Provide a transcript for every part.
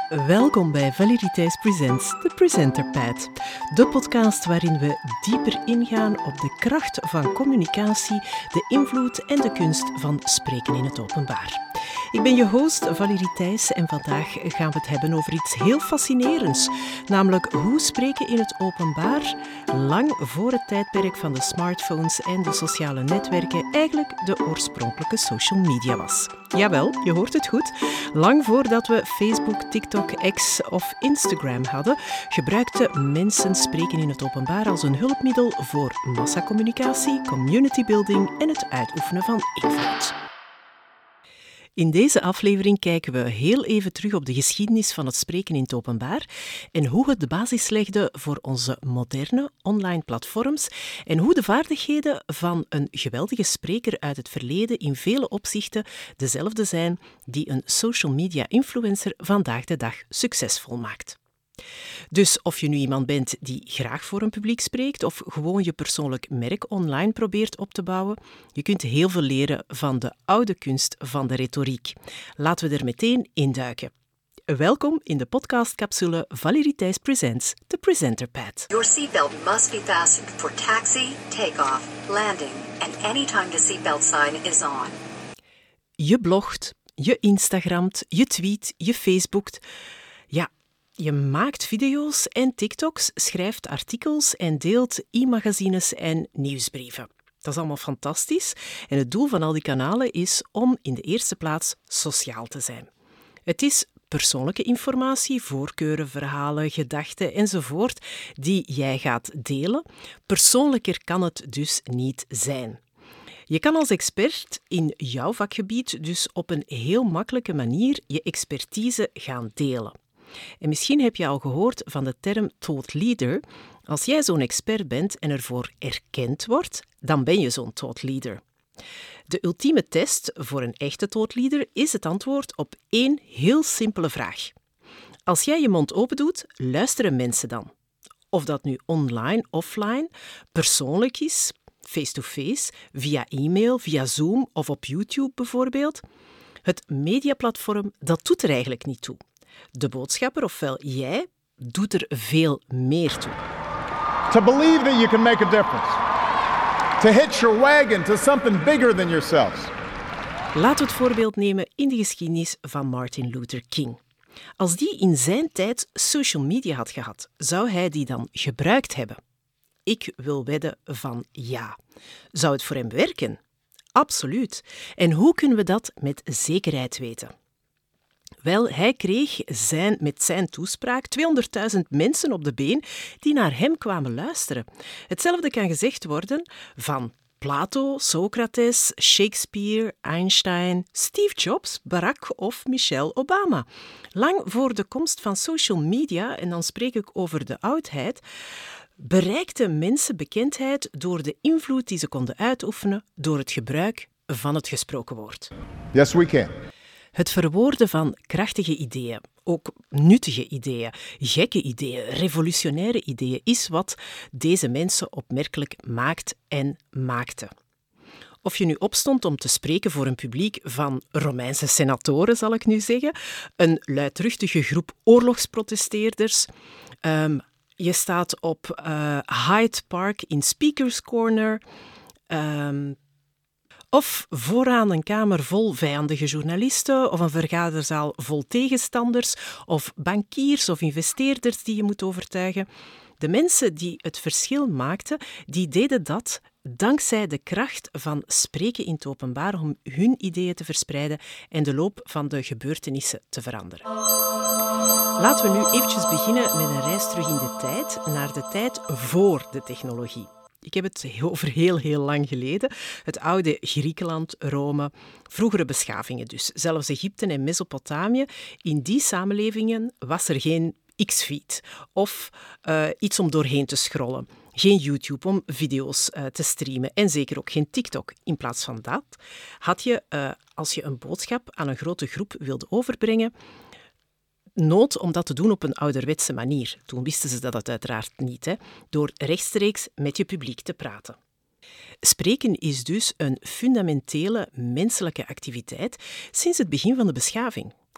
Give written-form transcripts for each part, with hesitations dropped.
Welkom bij Valérie Thijs Presents, The Presenter Pad. De podcast waarin we dieper ingaan op de kracht van communicatie, de invloed en de kunst van spreken in het openbaar. Ik ben je host Valérie Thijs en vandaag gaan we het hebben over iets heel fascinerends. Namelijk hoe spreken in het openbaar, lang voor het tijdperk van de smartphones en de sociale netwerken, eigenlijk de oorspronkelijke social media was. Jawel, je hoort het goed. Lang voordat we Facebook, TikTok, X of Instagram hadden, gebruikten mensen spreken in het openbaar als een hulpmiddel voor massacommunicatie, community building en het uitoefenen van invloed. In deze aflevering kijken we heel even terug op de geschiedenis van het spreken in het openbaar en hoe het de basis legde voor onze moderne online platforms en hoe de vaardigheden van een geweldige spreker uit het verleden in vele opzichten dezelfde zijn die een social media influencer vandaag de dag succesvol maakt. Dus of je nu iemand bent die graag voor een publiek spreekt of gewoon je persoonlijk merk online probeert op te bouwen, je kunt heel veel leren van de oude kunst van de retoriek. Laten we er meteen induiken. Welkom in de podcastcapsule Valérie Thijs Presents, The Presenter Pad. Your seatbelt must be fastened for taxi, takeoff, landing, and anytime the seatbelt sign is on. Je blogt, je Instagramt, je tweet, je Facebookt. Ja, je maakt video's en TikToks, schrijft artikels en deelt e-magazines en nieuwsbrieven. Dat is allemaal fantastisch. En het doel van al die kanalen is om in de eerste plaats sociaal te zijn. Het is persoonlijke informatie, voorkeuren, verhalen, gedachten enzovoort die jij gaat delen. Persoonlijker kan het dus niet zijn. Je kan als expert in jouw vakgebied dus op een heel makkelijke manier je expertise gaan delen. En misschien heb je al gehoord van de term thought leader. Als jij zo'n expert bent en ervoor erkend wordt, dan ben je zo'n thought leader. De ultieme test voor een echte thought leader is het antwoord op één heel simpele vraag. Als jij je mond open doet, luisteren mensen dan. Of dat nu online, offline, persoonlijk is, face-to-face, via e-mail, via Zoom of op YouTube bijvoorbeeld. Het mediaplatform, dat doet er eigenlijk niet toe. De boodschapper, ofwel jij, doet er veel meer toe. To believe that you can make a difference. To hitch your wagon to something bigger than yourselves. Laten we het voorbeeld nemen in de geschiedenis van Martin Luther King. Als die in zijn tijd social media had gehad, zou hij die dan gebruikt hebben? Ik wil wedden van ja. Zou het voor hem werken? Absoluut. En hoe kunnen we dat met zekerheid weten? Wel, hij kreeg met zijn toespraak 200.000 mensen op de been die naar hem kwamen luisteren. Hetzelfde kan gezegd worden van Plato, Socrates, Shakespeare, Einstein, Steve Jobs, Barack of Michelle Obama. Lang voor de komst van social media, en dan spreek ik over de oudheid, bereikten mensen bekendheid door de invloed die ze konden uitoefenen door het gebruik van het gesproken woord. Yes, we can. Het verwoorden van krachtige ideeën, ook nuttige ideeën, gekke ideeën, revolutionaire ideeën is wat deze mensen opmerkelijk maakt en maakten. Of je nu opstond om te spreken voor een publiek van Romeinse senatoren, zal ik nu zeggen, een luidruchtige groep oorlogsprotesteerders, je staat op Hyde Park in Speaker's Corner, of vooraan een kamer vol vijandige journalisten of een vergaderzaal vol tegenstanders of bankiers of investeerders die je moet overtuigen. De mensen die het verschil maakten, die deden dat dankzij de kracht van spreken in het openbaar om hun ideeën te verspreiden en de loop van de gebeurtenissen te veranderen. Laten we nu eventjes beginnen met een reis terug in de tijd, naar de tijd voor de technologie. Ik heb het over heel lang geleden. Het oude Griekenland, Rome, vroegere beschavingen dus. Zelfs Egypte en Mesopotamië. In die samenlevingen was er geen X-feed of iets om doorheen te scrollen. Geen YouTube om video's te streamen en zeker ook geen TikTok. In plaats van dat had je, als je een boodschap aan een grote groep wilde overbrengen, nood om dat te doen op een ouderwetse manier. Toen wisten ze dat uiteraard niet, door rechtstreeks met je publiek te praten. Spreken is dus een fundamentele menselijke activiteit sinds het begin van de beschaving.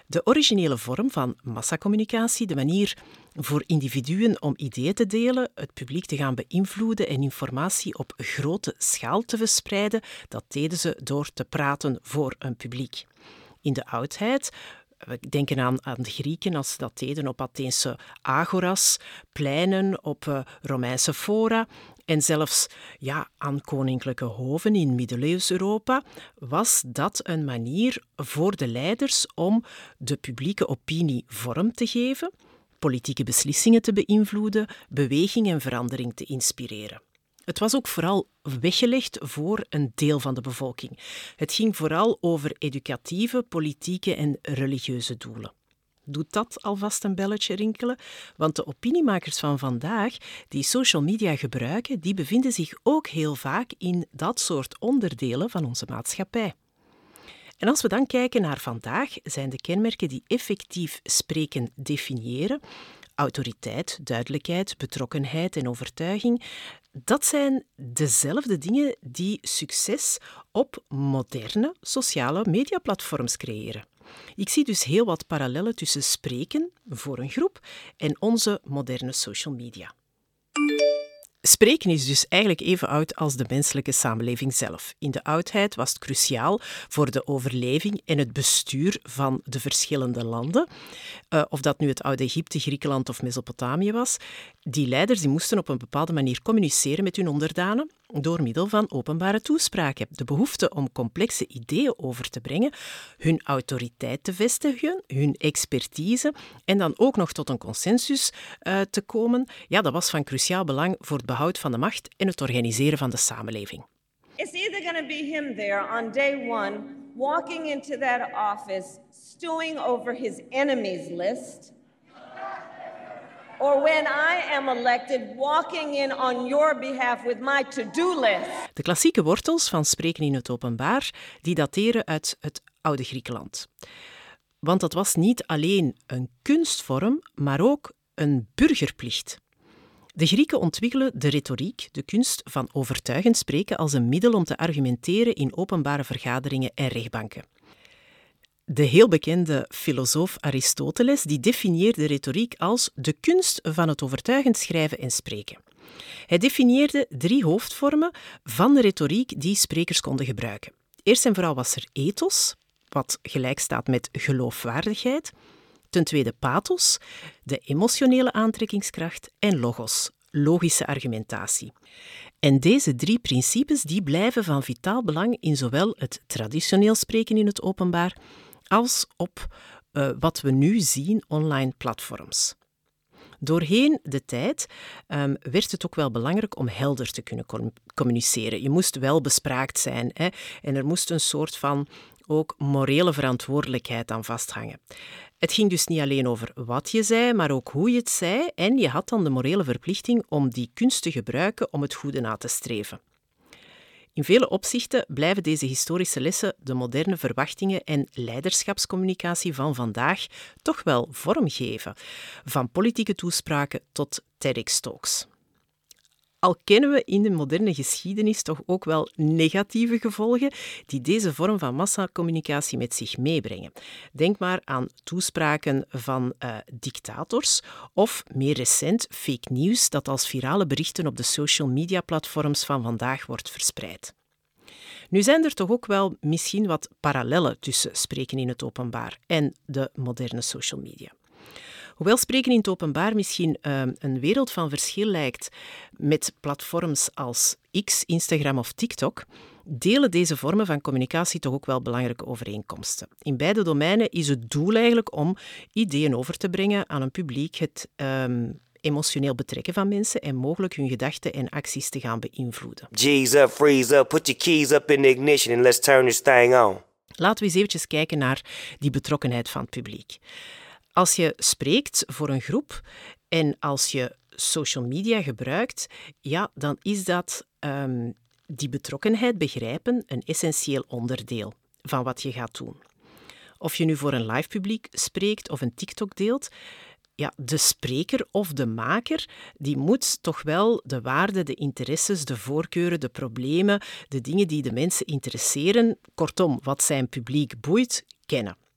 De originele vorm van massacommunicatie, de manier voor individuen om ideeën te delen, het publiek te gaan beïnvloeden en informatie op grote schaal te verspreiden, dat deden ze door te praten voor een publiek. In de oudheid, we denken aan de Grieken als ze dat deden op Atheense agoras, pleinen, op Romeinse fora en zelfs aan koninklijke hoven in middeleeuws Europa, was dat een manier voor de leiders om de publieke opinie vorm te geven, politieke beslissingen te beïnvloeden, beweging en verandering te inspireren. Het was ook vooral weggelegd voor een deel van de bevolking. Het ging vooral over educatieve, politieke en religieuze doelen. Doet dat alvast een belletje rinkelen? Want de opiniemakers van vandaag die social media gebruiken, die bevinden zich ook heel vaak in dat soort onderdelen van onze maatschappij. En als we dan kijken naar vandaag, zijn de kenmerken die effectief spreken definiëren, autoriteit, duidelijkheid, betrokkenheid en overtuiging, dat zijn dezelfde dingen die succes op moderne sociale mediaplatforms creëren. Ik zie dus heel wat parallellen tussen spreken voor een groep en onze moderne social media. Spreken is dus eigenlijk even oud als de menselijke samenleving zelf. In de oudheid was het cruciaal voor de overleving en het bestuur van de verschillende landen. Of dat nu het oude Egypte, Griekenland of Mesopotamië was. Die leiders die moesten op een bepaalde manier communiceren met hun onderdanen door middel van openbare toespraken. De behoefte om complexe ideeën over te brengen, hun autoriteit te vestigen, hun expertise en dan ook nog tot een consensus te komen, dat was van cruciaal belang voor het behoud van de macht en het organiseren van de samenleving. It's either going to be him there on day one, walking into that office, stewing over his enemies list, or when I am elected, walking in on your behalf with my to-do list. De klassieke wortels van spreken in het openbaar, die dateren uit het oude Griekenland. Want dat was niet alleen een kunstvorm, maar ook een burgerplicht. De Grieken ontwikkelen de retoriek, de kunst van overtuigend spreken, als een middel om te argumenteren in openbare vergaderingen en rechtbanken. De heel bekende filosoof Aristoteles die definieerde retoriek als de kunst van het overtuigend schrijven en spreken. Hij definieerde 3 hoofdvormen van de retoriek die sprekers konden gebruiken. Eerst en vooral was er ethos, wat gelijk staat met geloofwaardigheid. Ten tweede pathos, de emotionele aantrekkingskracht, en logos, logische argumentatie. En deze 3 principes die blijven van vitaal belang in zowel het traditioneel spreken in het openbaar als op wat we nu zien online platforms. Doorheen de tijd werd het ook wel belangrijk om helder te kunnen communiceren. Je moest wel bespraakt zijn, hè, en er moest een soort van ook morele verantwoordelijkheid aan vasthangen. Het ging dus niet alleen over wat je zei, maar ook hoe je het zei, en je had dan de morele verplichting om die kunst te gebruiken om het goede na te streven. In vele opzichten blijven deze historische lessen de moderne verwachtingen en leiderschapscommunicatie van vandaag toch wel vormgeven, van politieke toespraken tot TEDx-talks. Al kennen we in de moderne geschiedenis toch ook wel negatieve gevolgen die deze vorm van massacommunicatie met zich meebrengen. Denk maar aan toespraken van dictators of, meer recent, fake news dat als virale berichten op de social media platforms van vandaag wordt verspreid. Nu zijn er toch ook wel misschien wat parallellen tussen spreken in het openbaar en de moderne social media. Hoewel spreken in het openbaar misschien een wereld van verschil lijkt met platforms als X, Instagram of TikTok, delen deze vormen van communicatie toch ook wel belangrijke overeenkomsten. In beide domeinen is het doel eigenlijk om ideeën over te brengen aan een publiek, het emotioneel betrekken van mensen en mogelijk hun gedachten en acties te gaan beïnvloeden. G's up, freeze up, put your keys up in the ignition and let's turn this thing on. Laten we eens eventjes kijken naar die betrokkenheid van het publiek. Als je spreekt voor een groep en als je social media gebruikt, dan is dat die betrokkenheid begrijpen een essentieel onderdeel van wat je gaat doen. Of je nu voor een live publiek spreekt of een TikTok deelt, de spreker of de maker, die moet toch wel de waarden, de interesses, de voorkeuren, de problemen, de dingen die de mensen interesseren, kortom, wat zijn publiek boeit, kennen.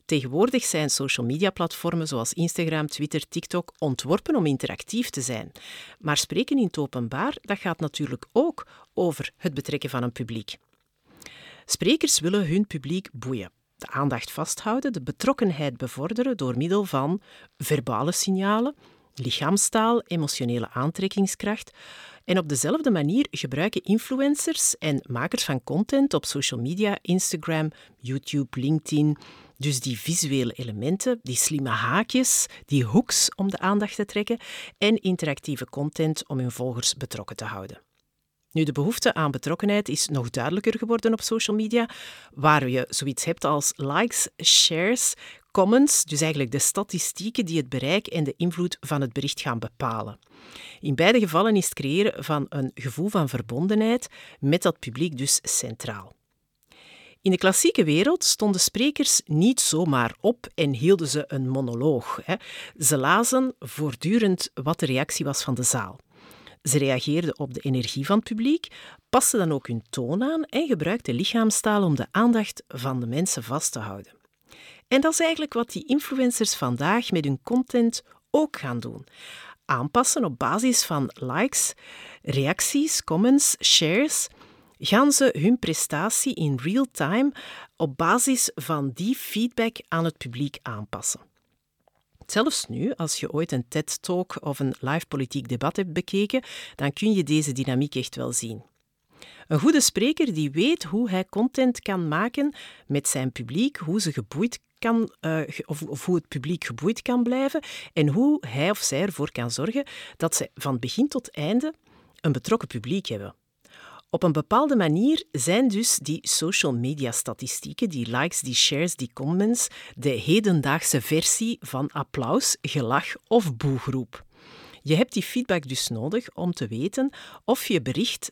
Tegenwoordig zijn social media platformen zoals Instagram, Twitter, TikTok ontworpen om interactief te zijn. Maar spreken in het openbaar, dat gaat natuurlijk ook over het betrekken van een publiek. Sprekers willen hun publiek boeien, de aandacht vasthouden, de betrokkenheid bevorderen door middel van verbale signalen, lichaamstaal, emotionele aantrekkingskracht. En op dezelfde manier gebruiken influencers en makers van content op social media, Instagram, YouTube, LinkedIn, dus die visuele elementen, die slimme haakjes, die hooks om de aandacht te trekken en interactieve content om hun volgers betrokken te houden. Nu, de behoefte aan betrokkenheid is nog duidelijker geworden op social media, waar je zoiets hebt als likes, shares, comments, dus eigenlijk de statistieken die het bereik en de invloed van het bericht gaan bepalen. In beide gevallen is het creëren van een gevoel van verbondenheid met dat publiek dus centraal. In de klassieke wereld stonden sprekers niet zomaar op en hielden ze een monoloog. Ze lazen voortdurend wat de reactie was van de zaal. Ze reageerden op de energie van het publiek, pasten dan ook hun toon aan en gebruikten lichaamstaal om de aandacht van de mensen vast te houden. En dat is eigenlijk wat die influencers vandaag met hun content ook gaan doen. Aanpassen op basis van likes, reacties, comments, shares, gaan ze hun prestatie in real time op basis van die feedback aan het publiek aanpassen. Zelfs nu, als je ooit een TED-talk of een live politiek debat hebt bekeken, dan kun je deze dynamiek echt wel zien. Een goede spreker die weet hoe hij content kan maken met zijn publiek, hoe ze geboeid kan, of hoe het publiek geboeid kan blijven en hoe hij of zij ervoor kan zorgen dat ze van begin tot einde een betrokken publiek hebben. Op een bepaalde manier zijn dus die social media statistieken, die likes, die shares, die comments, de hedendaagse versie van applaus, gelach of boegeroep. Je hebt die feedback dus nodig om te weten of je bericht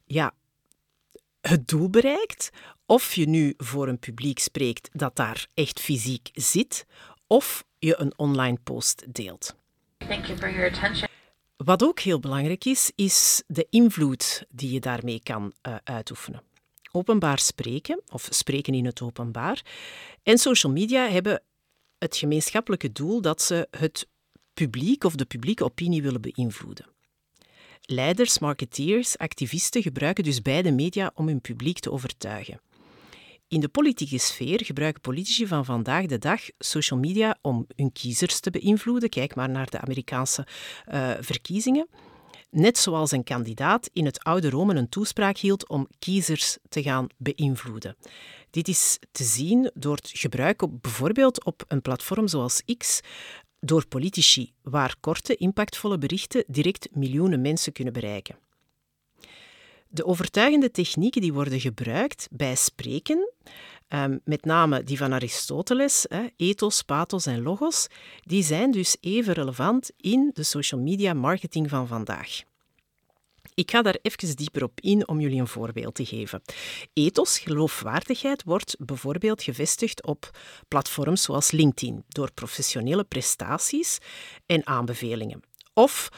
het doel bereikt, of je nu voor een publiek spreekt dat daar echt fysiek zit, of je een online post deelt. Thank you for your attention. Wat ook heel belangrijk is de invloed die je daarmee kan uitoefenen. Openbaar spreken, of spreken in het openbaar, en social media hebben het gemeenschappelijke doel dat ze het publiek of de publieke opinie willen beïnvloeden. Leiders, marketeers, activisten gebruiken dus beide media om hun publiek te overtuigen. In de politieke sfeer gebruiken politici van vandaag de dag social media om hun kiezers te beïnvloeden. Kijk maar naar de Amerikaanse verkiezingen. Net zoals een kandidaat in het oude Rome een toespraak hield om kiezers te gaan beïnvloeden. Dit is te zien door het gebruik bijvoorbeeld op een platform zoals X door politici, waar korte, impactvolle berichten direct miljoenen mensen kunnen bereiken. De overtuigende technieken die worden gebruikt bij spreken, met name die van Aristoteles, ethos, pathos en logos, die zijn dus even relevant in de social media marketing van vandaag. Ik ga daar even dieper op in om jullie een voorbeeld te geven. Ethos, geloofwaardigheid, wordt bijvoorbeeld gevestigd op platforms zoals LinkedIn door professionele prestaties en aanbevelingen. Of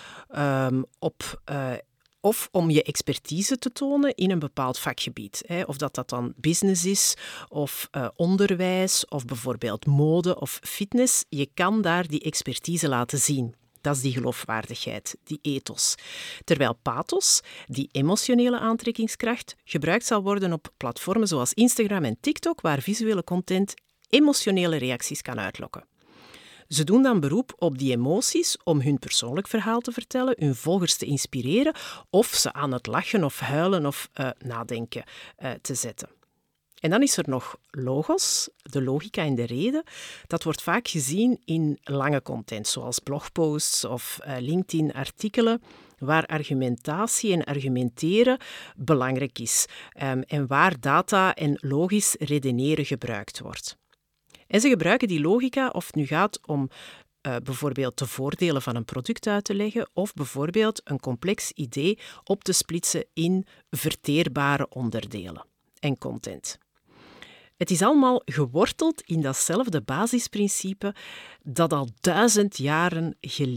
om je expertise te tonen in een bepaald vakgebied. Of dat dan business is, of onderwijs, of bijvoorbeeld mode of fitness. Je kan daar die expertise laten zien. Dat is die geloofwaardigheid, die ethos. Terwijl pathos, die emotionele aantrekkingskracht, gebruikt zal worden op platformen zoals Instagram en TikTok, waar visuele content emotionele reacties kan uitlokken. Ze doen dan beroep op die emoties om hun persoonlijk verhaal te vertellen, hun volgers te inspireren of ze aan het lachen of huilen of nadenken te zetten. En dan is er nog logos, de logica en de reden. Dat wordt vaak gezien in lange content, zoals blogposts of LinkedIn-artikelen, waar argumentatie en argumenteren belangrijk is en waar data en logisch redeneren gebruikt wordt. En ze gebruiken die logica of het nu gaat om bijvoorbeeld de voordelen van een product uit te leggen of bijvoorbeeld een complex idee op te splitsen in verteerbare onderdelen en content. Het is allemaal geworteld in datzelfde basisprincipe dat al duizenden jaren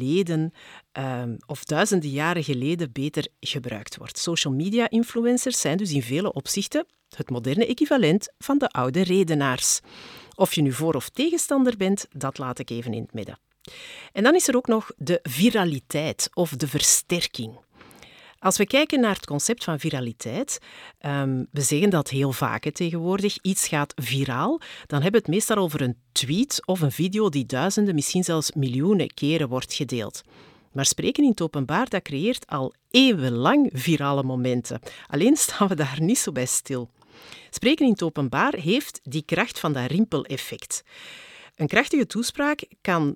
geleden beter gebruikt wordt. Social media influencers zijn dus in vele opzichten het moderne equivalent van de oude redenaars. Of je nu voor- of tegenstander bent, dat laat ik even in het midden. En dan is er ook nog de viraliteit of de versterking. Als we kijken naar het concept van viraliteit, we zeggen dat heel vaak tegenwoordig, iets gaat viraal, dan hebben we het meestal over een tweet of een video die duizenden, misschien zelfs miljoenen keren wordt gedeeld. Maar spreken in het openbaar, dat creëert al eeuwenlang virale momenten. Alleen staan we daar niet zo bij stil. Spreken in het openbaar heeft die kracht van dat rimpeleffect. Een krachtige toespraak kan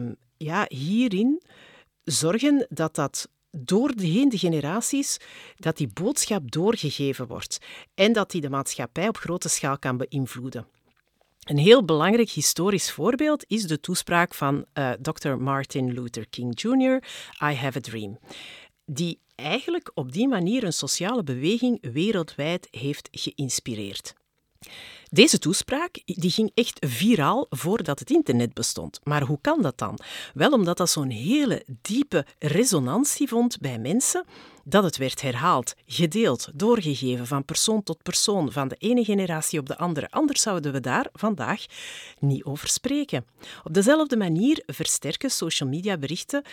hierin zorgen dat door de generaties dat die boodschap doorgegeven wordt en dat die de maatschappij op grote schaal kan beïnvloeden. Een heel belangrijk historisch voorbeeld is de toespraak van Dr. Martin Luther King Jr., I Have a Dream, die eigenlijk op die manier een sociale beweging wereldwijd heeft geïnspireerd. Deze toespraak die ging echt viraal voordat het internet bestond. Maar hoe kan dat dan? Wel omdat dat zo'n hele diepe resonantie vond bij mensen, dat het werd herhaald, gedeeld, doorgegeven van persoon tot persoon, van de ene generatie op de andere. Anders zouden we daar vandaag niet over spreken. Op dezelfde manier versterken social media berichten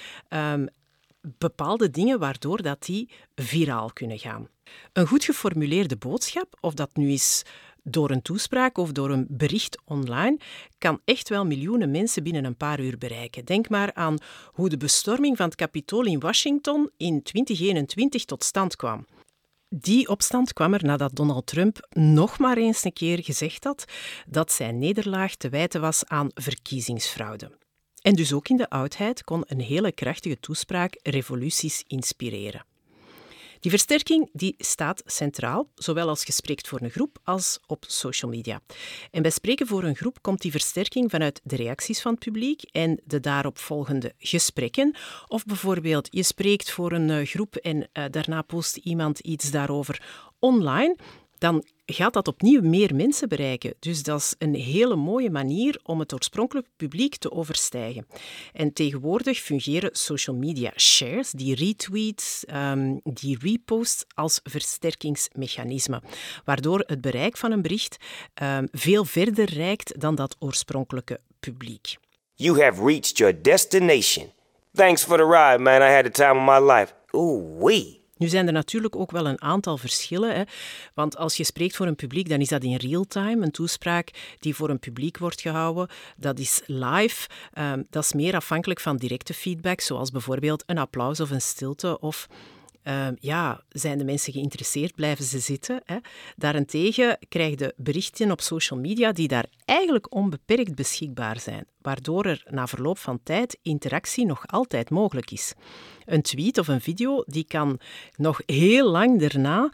bepaalde dingen waardoor dat die viraal kunnen gaan. Een goed geformuleerde boodschap, of dat nu is door een toespraak of door een bericht online, kan echt wel miljoenen mensen binnen een paar uur bereiken. Denk maar aan hoe de bestorming van het Capitool in Washington in 2021 tot stand kwam. Die opstand kwam er nadat Donald Trump nog maar eens een keer gezegd had dat zijn nederlaag te wijten was aan verkiezingsfraude. En dus ook in de oudheid kon een hele krachtige toespraak revoluties inspireren. Die versterking die staat centraal, zowel als je spreekt voor een groep als op social media. En bij spreken voor een groep komt die versterking vanuit de reacties van het publiek en de daarop volgende gesprekken. Of bijvoorbeeld, je spreekt voor een groep en daarna post iemand iets daarover online. Dan gaat dat opnieuw meer mensen bereiken. Dus dat is een hele mooie manier om het oorspronkelijke publiek te overstijgen. En tegenwoordig fungeren social media shares, die retweets, die reposts, als versterkingsmechanisme, waardoor het bereik van een bericht veel verder reikt dan dat oorspronkelijke publiek. You have reached your destination. Thanks for the ride, man. I had the time of my life. Ooh-wee. Nu zijn er natuurlijk ook wel een aantal verschillen, hè? Want als je spreekt voor een publiek, dan is dat in real time. Een toespraak die voor een publiek wordt gehouden, dat is live. Dat is meer afhankelijk van directe feedback, zoals bijvoorbeeld een applaus of een stilte of zijn de mensen geïnteresseerd, blijven ze zitten. Hè? Daarentegen krijg je berichten op social media die daar eigenlijk onbeperkt beschikbaar zijn, waardoor er na verloop van tijd interactie nog altijd mogelijk is. Een tweet of een video die kan nog heel lang daarna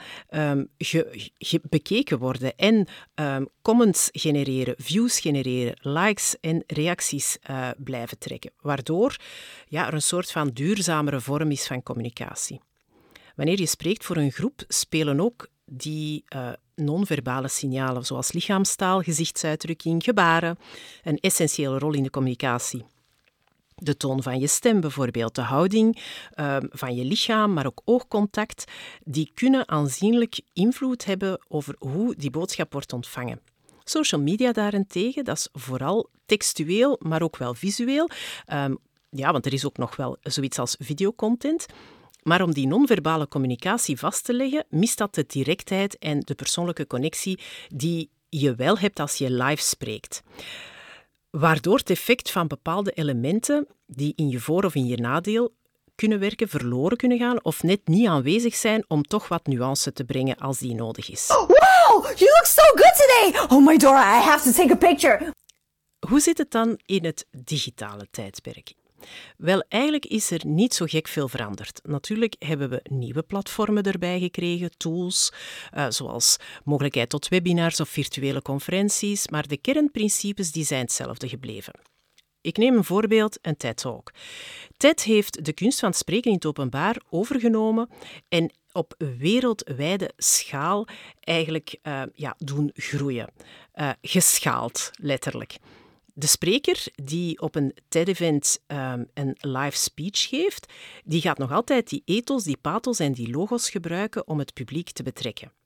bekeken worden en comments genereren, views genereren, likes en reacties blijven trekken, waardoor er een soort van duurzamere vorm is van communicatie. Wanneer je spreekt voor een groep, spelen ook die non-verbale signalen, zoals lichaamstaal, gezichtsuitdrukking, gebaren, een essentiële rol in de communicatie. De toon van je stem bijvoorbeeld, de houding van je lichaam, maar ook oogcontact, die kunnen aanzienlijk invloed hebben over hoe die boodschap wordt ontvangen. Social media daarentegen, dat is vooral textueel, maar ook wel visueel. Want er is ook nog wel zoiets als videocontent. Maar om die non-verbale communicatie vast te leggen, mist dat de directheid en de persoonlijke connectie die je wel hebt als je live spreekt. Waardoor het effect van bepaalde elementen die in je voor- of in je nadeel kunnen werken, verloren kunnen gaan of net niet aanwezig zijn om toch wat nuance te brengen als die nodig is. Wow, you look so good today! Oh my Dora, I have to take a picture. Hoe zit het dan in het digitale tijdperk? Wel, eigenlijk is er niet zo gek veel veranderd. Natuurlijk hebben we nieuwe platformen erbij gekregen, tools, zoals mogelijkheid tot webinars of virtuele conferenties, maar de kernprincipes die zijn hetzelfde gebleven. Ik neem een voorbeeld, een TED-talk. TED heeft de kunst van het spreken in het openbaar overgenomen en op wereldwijde schaal eigenlijk doen groeien. Geschaald, letterlijk. De spreker die op een TED-event een live speech geeft, die gaat nog altijd die ethos, die pathos en die logos gebruiken om het publiek te betrekken.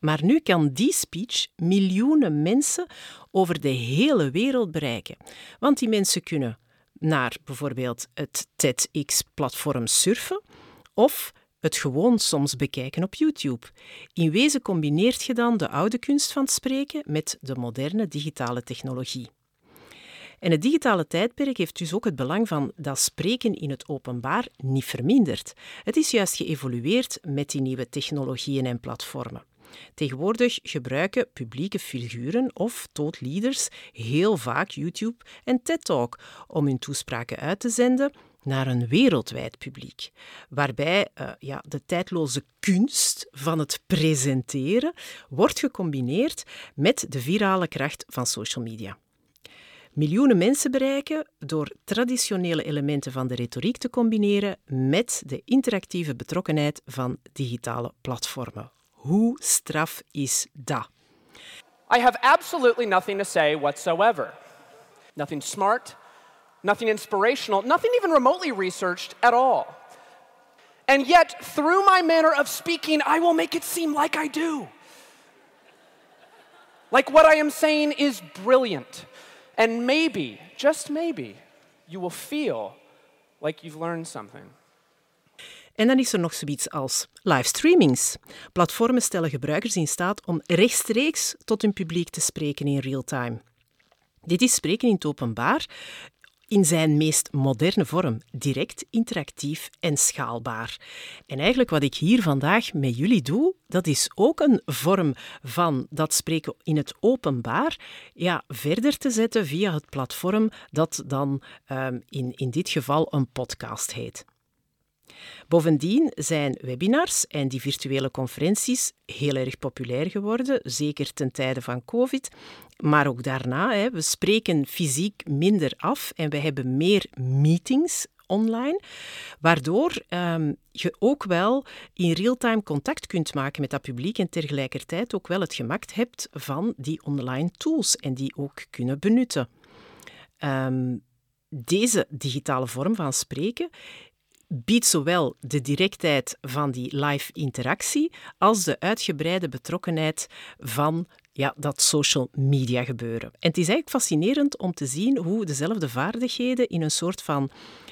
Maar nu kan die speech miljoenen mensen over de hele wereld bereiken. Want die mensen kunnen naar bijvoorbeeld het TEDx-platform surfen of het gewoon soms bekijken op YouTube. In wezen combineert je dan de oude kunst van het spreken met de moderne digitale technologie. En het digitale tijdperk heeft dus ook het belang van dat spreken in het openbaar niet verminderd. Het is juist geëvolueerd met die nieuwe technologieën en platformen. Tegenwoordig gebruiken publieke figuren of thought leaders heel vaak YouTube en TED-talk om hun toespraken uit te zenden naar een wereldwijd publiek, waarbij de tijdloze kunst van het presenteren wordt gecombineerd met de virale kracht van social media. Miljoenen mensen bereiken door traditionele elementen van de retoriek te combineren met de interactieve betrokkenheid van digitale platformen. Hoe straf is dat? I have absolutely nothing to say whatsoever. Nothing smart, nothing inspirational, nothing even remotely researched at all. And yet, through my manner of speaking, I will make it seem like I do. Like what I am saying is brilliant. And maybe, just maybe, you will feel like you've learned something. En dan is er nog zoiets als livestreamings. Platformen stellen gebruikers in staat om rechtstreeks tot hun publiek te spreken in real time. Dit is spreken in het openbaar in zijn meest moderne vorm, direct, interactief en schaalbaar. En eigenlijk wat ik hier vandaag met jullie doe, dat is ook een vorm van dat spreken in het openbaar verder te zetten via het platform dat dan in dit geval een podcast heet. Bovendien zijn webinars en die virtuele conferenties heel erg populair geworden, zeker ten tijde van COVID. Maar ook daarna, we spreken fysiek minder af en we hebben meer meetings online, waardoor je ook wel in real-time contact kunt maken met dat publiek en tegelijkertijd ook wel het gemak hebt van die online tools en die ook kunnen benutten. Deze digitale vorm van spreken biedt zowel de directheid van die live interactie als de uitgebreide betrokkenheid van dat social media gebeuren. En het is eigenlijk fascinerend om te zien hoe dezelfde vaardigheden in een soort van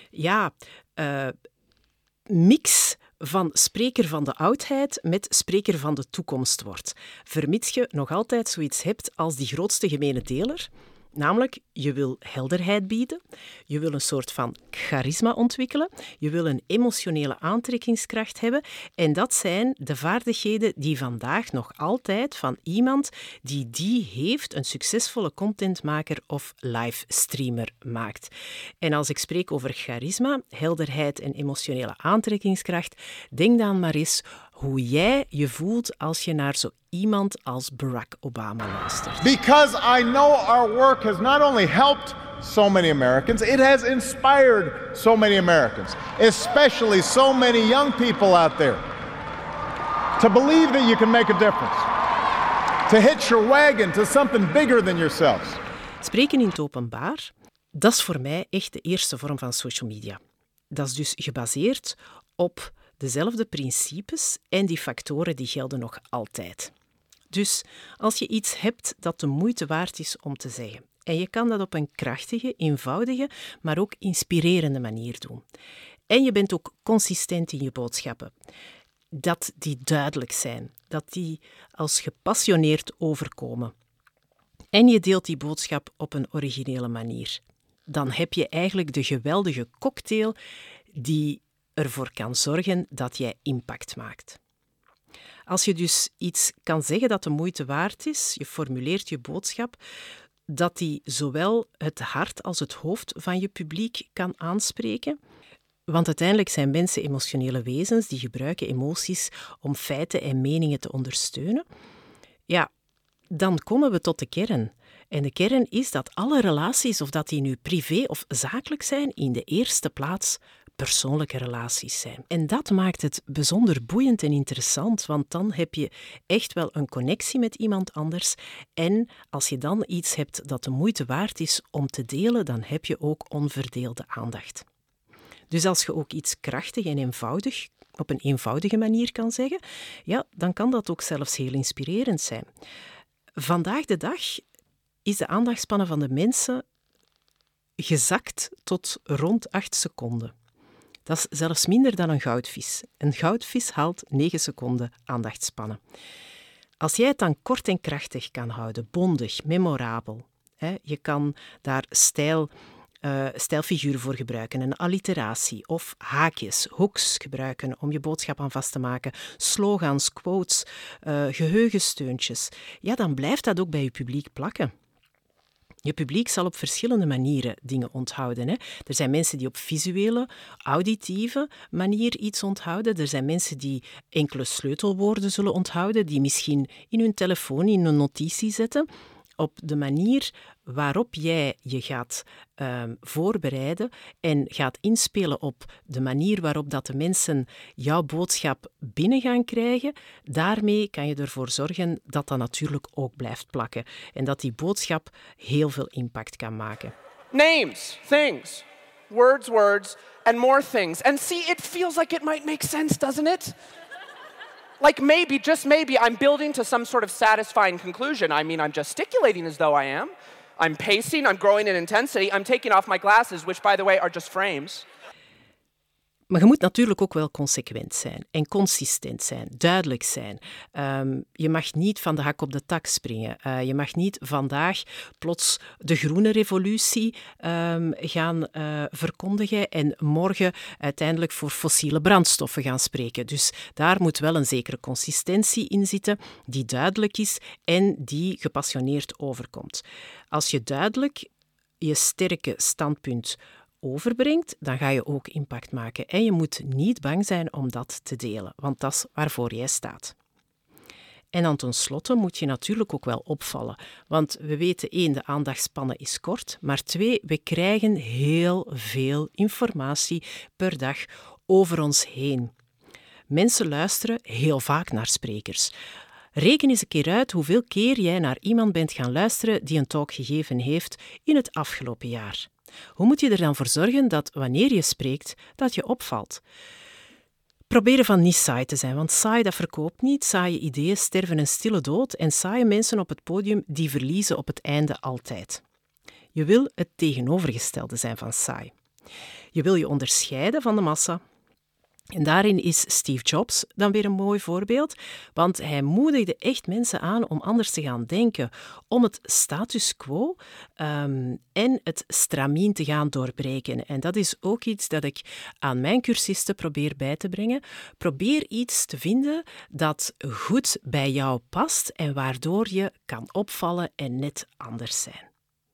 mix van spreker van de oudheid met spreker van de toekomst wordt. Vermits je nog altijd zoiets hebt als die grootste gemene deler. Namelijk, je wil helderheid bieden, je wil een soort van charisma ontwikkelen, je wil een emotionele aantrekkingskracht hebben en dat zijn de vaardigheden die vandaag nog altijd van iemand die heeft, een succesvolle contentmaker of livestreamer maakt. En als ik spreek over charisma, helderheid en emotionele aantrekkingskracht, denk dan maar eens hoe jij je voelt als je naar zo iemand als Barack Obama luistert. Because I know our work has not only helped so many Americans, it has inspired so many Americans, especially so many young people out there, to believe that you can make a difference, to hitch your wagon to something bigger than yourselves. Spreken in het openbaar, dat is voor mij echt de eerste vorm van social media. Dat is dus gebaseerd op dezelfde principes en die factoren die gelden nog altijd. Dus als je iets hebt dat de moeite waard is om te zeggen, en je kan dat op een krachtige, eenvoudige, maar ook inspirerende manier doen. En je bent ook consistent in je boodschappen. Dat die duidelijk zijn, dat die als gepassioneerd overkomen. En je deelt die boodschap op een originele manier. Dan heb je eigenlijk de geweldige cocktail die ervoor kan zorgen dat jij impact maakt. Als je dus iets kan zeggen dat de moeite waard is, je formuleert je boodschap, dat die zowel het hart als het hoofd van je publiek kan aanspreken. Want uiteindelijk zijn mensen emotionele wezens die gebruiken emoties om feiten en meningen te ondersteunen. Ja, dan komen we tot de kern. En de kern is dat alle relaties, of dat die nu privé of zakelijk zijn, in de eerste plaats persoonlijke relaties zijn. En dat maakt het bijzonder boeiend en interessant, want dan heb je echt wel een connectie met iemand anders. En als je dan iets hebt dat de moeite waard is om te delen, dan heb je ook onverdeelde aandacht. Dus als je ook iets krachtig en eenvoudig op een eenvoudige manier kan zeggen, ja, dan kan dat ook zelfs heel inspirerend zijn. Vandaag de dag is de aandachtspannen van de mensen gezakt tot rond 8 seconden. Dat is zelfs minder dan een goudvis. Een goudvis haalt 9 seconden aandachtspannen. Als jij het dan kort en krachtig kan houden, bondig, memorabel, je kan daar stijlfiguren voor gebruiken, een alliteratie of haakjes, hooks gebruiken om je boodschap aan vast te maken, slogans, quotes, geheugensteuntjes, ja, dan blijft dat ook bij je publiek plakken. Je publiek zal op verschillende manieren dingen onthouden. Er zijn mensen die op visuele, auditieve manier iets onthouden. Er zijn mensen die enkele sleutelwoorden zullen onthouden, die misschien in hun telefoon in een notitie zetten. Op de manier waarop jij je gaat voorbereiden en gaat inspelen op de manier waarop dat de mensen jouw boodschap binnen gaan krijgen, daarmee kan je ervoor zorgen dat dat natuurlijk ook blijft plakken en dat die boodschap heel veel impact kan maken. Names, things, words, and more things. And see, it feels like it might make sense, doesn't it? Like maybe, just maybe, I'm building to some sort of satisfying conclusion. I mean, I'm gesticulating as though I am. I'm pacing, I'm growing in intensity, I'm taking off my glasses, which, by the way, are just frames. Maar je moet natuurlijk ook wel consequent zijn en consistent zijn, duidelijk zijn. Je mag niet van de hak op de tak springen. Je mag niet vandaag plots de groene revolutie gaan verkondigen en morgen uiteindelijk voor fossiele brandstoffen gaan spreken. Dus daar moet wel een zekere consistentie in zitten die duidelijk is en die gepassioneerd overkomt. Als je duidelijk je sterke standpunt overbrengt, dan ga je ook impact maken. En je moet niet bang zijn om dat te delen, want dat is waarvoor jij staat. En dan tenslotte moet je natuurlijk ook wel opvallen. Want we weten 1, de aandachtspannen is kort, maar 2, we krijgen heel veel informatie per dag over ons heen. Mensen luisteren heel vaak naar sprekers. Reken eens een keer uit hoeveel keer jij naar iemand bent gaan luisteren die een talk gegeven heeft in het afgelopen jaar. Hoe moet je er dan voor zorgen dat wanneer je spreekt, dat je opvalt? Proberen van niet saai te zijn, want saai dat verkoopt niet. Saaie ideeën sterven een stille dood en saaie mensen op het podium die verliezen op het einde altijd. Je wil het tegenovergestelde zijn van saai. Je wil je onderscheiden van de massa. En daarin is Steve Jobs dan weer een mooi voorbeeld, want hij moedigde echt mensen aan om anders te gaan denken, om het status quo en het stramien te gaan doorbreken. En dat is ook iets dat ik aan mijn cursisten probeer bij te brengen. Probeer iets te vinden dat goed bij jou past en waardoor je kan opvallen en net anders zijn.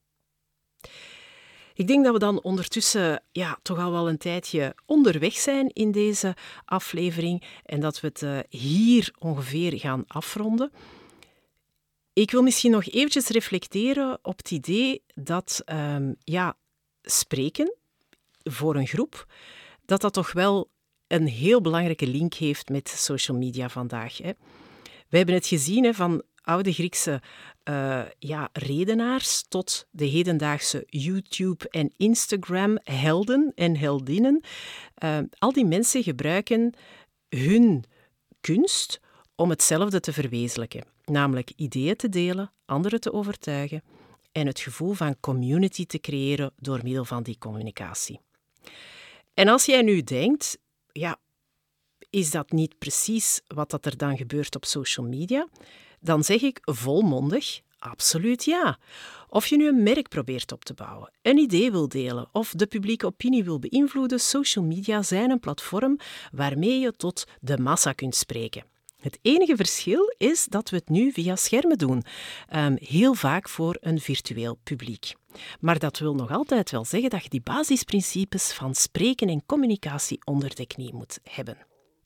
Ik denk dat we dan ondertussen toch al wel een tijdje onderweg zijn in deze aflevering en dat we het hier ongeveer gaan afronden. Ik wil misschien nog eventjes reflecteren op het idee dat spreken voor een groep, dat toch wel een heel belangrijke link heeft met social media vandaag. We hebben het gezien van oude Griekse redenaars tot de hedendaagse YouTube- en Instagram-helden en heldinnen. Al die mensen gebruiken hun kunst om hetzelfde te verwezenlijken. Namelijk ideeën te delen, anderen te overtuigen en het gevoel van community te creëren door middel van die communicatie. En als jij nu denkt, is dat niet precies wat dat er dan gebeurt op social media? Dan zeg ik volmondig, absoluut ja. Of je nu een merk probeert op te bouwen, een idee wil delen of de publieke opinie wil beïnvloeden, social media zijn een platform waarmee je tot de massa kunt spreken. Het enige verschil is dat we het nu via schermen doen, heel vaak voor een virtueel publiek. Maar dat wil nog altijd wel zeggen dat je die basisprincipes van spreken en communicatie onder de knie moet hebben.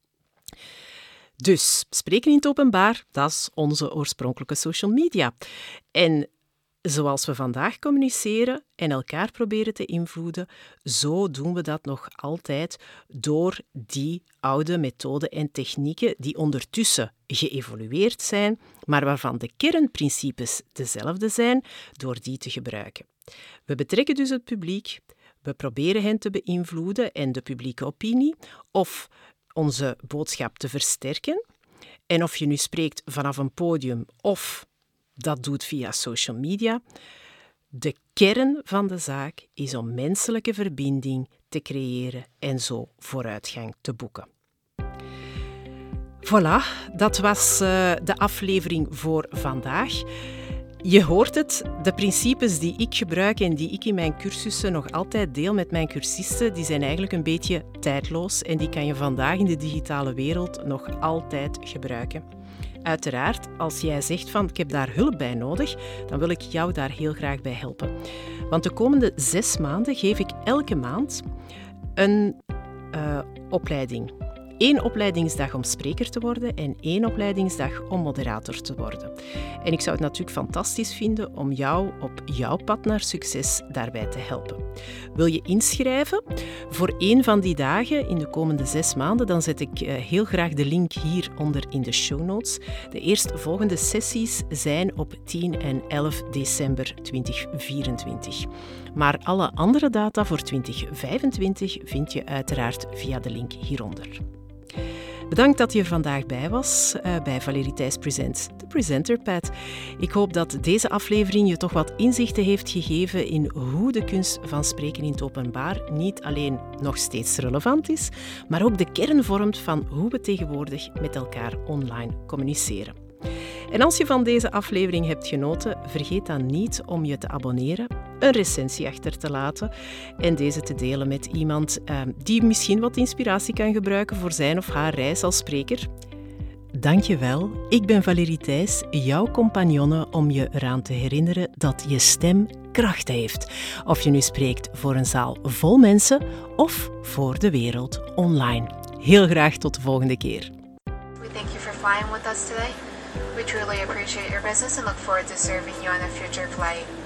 Dus, spreken in het openbaar, dat is onze oorspronkelijke social media. En zoals we vandaag communiceren en elkaar proberen te invloeden, zo doen we dat nog altijd door die oude methoden en technieken die ondertussen geëvolueerd zijn, maar waarvan de kernprincipes dezelfde zijn, door die te gebruiken. We betrekken dus het publiek, we proberen hen te beïnvloeden en de publieke opinie, of onze boodschap te versterken. En of je nu spreekt vanaf een podium of dat doet via social media, de kern van de zaak is om menselijke verbinding te creëren en zo vooruitgang te boeken. Voilà, dat was de aflevering voor vandaag. Je hoort het, de principes die ik gebruik en die ik in mijn cursussen nog altijd deel met mijn cursisten, die zijn eigenlijk een beetje tijdloos en die kan je vandaag in de digitale wereld nog altijd gebruiken. Uiteraard, als jij zegt van ik heb daar hulp bij nodig, dan wil ik jou daar heel graag bij helpen. Want de komende 6 maanden geef ik elke maand een opleiding. 1 opleidingsdag om spreker te worden en 1 opleidingsdag om moderator te worden. En ik zou het natuurlijk fantastisch vinden om jou op jouw pad naar succes daarbij te helpen. Wil je inschrijven voor 1 van die dagen in de komende 6 maanden, dan zet ik heel graag de link hieronder in de show notes. De eerstvolgende sessies zijn op 10 en 11 december 2024. Maar alle andere data voor 2025 vind je uiteraard via de link hieronder. Bedankt dat je er vandaag bij was bij Valérie Thijs Presents, de Presenter Pad. Ik hoop dat deze aflevering je toch wat inzichten heeft gegeven in hoe de kunst van spreken in het openbaar niet alleen nog steeds relevant is, maar ook de kern vormt van hoe we tegenwoordig met elkaar online communiceren. En als je van deze aflevering hebt genoten, vergeet dan niet om je te abonneren, een recensie achter te laten en deze te delen met iemand die misschien wat inspiratie kan gebruiken voor zijn of haar reis als spreker. Dankjewel, ik ben Valérie Thijs, jouw compagnonne om je eraan te herinneren dat je stem kracht heeft. Of je nu spreekt voor een zaal vol mensen of voor de wereld online. Heel graag tot de volgende keer. We thank you for flying with us today. We truly appreciate your business and look forward to serving you on a future flight.